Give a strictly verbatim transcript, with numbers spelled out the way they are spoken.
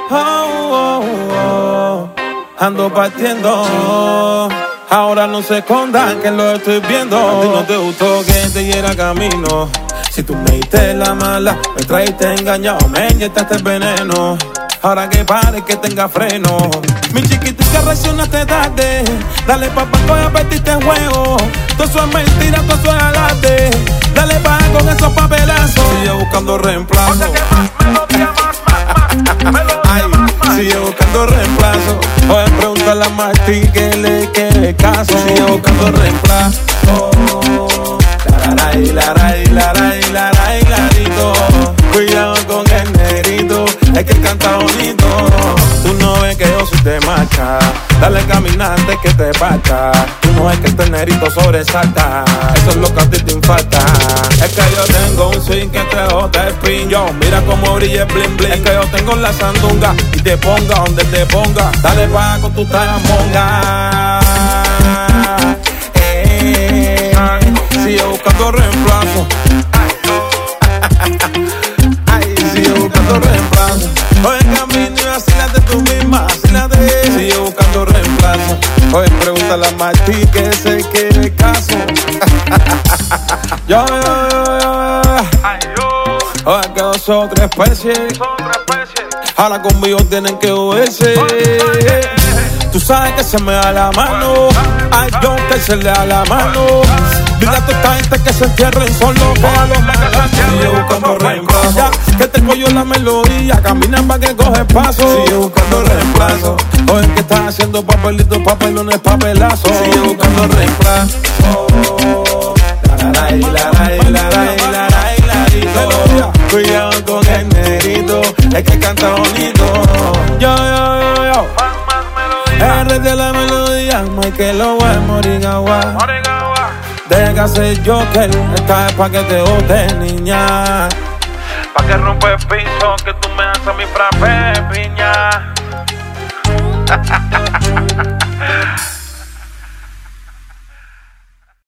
oh, oh. Ando partiendo. Ahora no se escondan que lo estoy viendo. A ti no te gustó que te diera camino. Si tú me diste la mala, me traíste engañado, me inyectaste veneno. Ahora que pare, que tenga freno. Mi chiquitica reaccionaste tarde. Dale papá, voy a metiste en juego. Todo eso es mentira, todo eso es alarde. Dale pa' con esos papelazos. Sigue buscando reemplazo. Ay, sigue buscando reemplazo. Oye, pregúntale a Martí que le quede caso. Sigue buscando reemplazo. Laray, laray, laray, laray, larito. Cuidado con el negrito, es que canta bonito. Tú no ves que yo soy de marcha. Dale caminante que te parta. Tú no ves que este negrito sobresalta. Eso es lo que a ti te falta. Es que yo tengo un swing que te jota el pin. Yo, mira cómo brilla el bling bling. Es que yo tengo la sandunga y te ponga donde te ponga. Dale pa' con tu talamonga. Eh, sigue buscando reemplazo. Sigue buscando reemplazo. Oye, camino y vacílate tú misma, vacílate. Sigue buscando reemplazo. Oye, pregúntale a Martí que se quede caso. Yo, yo, yo, yo. Oye, que dos son tres especies. Ahora conmigo tienen que oírse. Tú sabes que se me da la mano. Ay, yo que se le da la mano. Dile a toda esta gente que se entierren solo que a los malos. Sigue buscando reemplazo. Que te cogió la melodía. Camina pa' que coge paso. Sigue buscando reemplazo. Oye, que estás haciendo papelitos, papelones, papelazo. Sigue buscando reemplazo. Laray, laray, laray, laray, larito. Cuidado con el negrito, es que canta bonito. Yo, yo, yo, yo. El rey de la melodía, Michael Owe, Morigawa. Deja ser Joker, esta es pa' que te bote, niña. Pa' que rompa el piso, que tú me haces mi frappé, piña.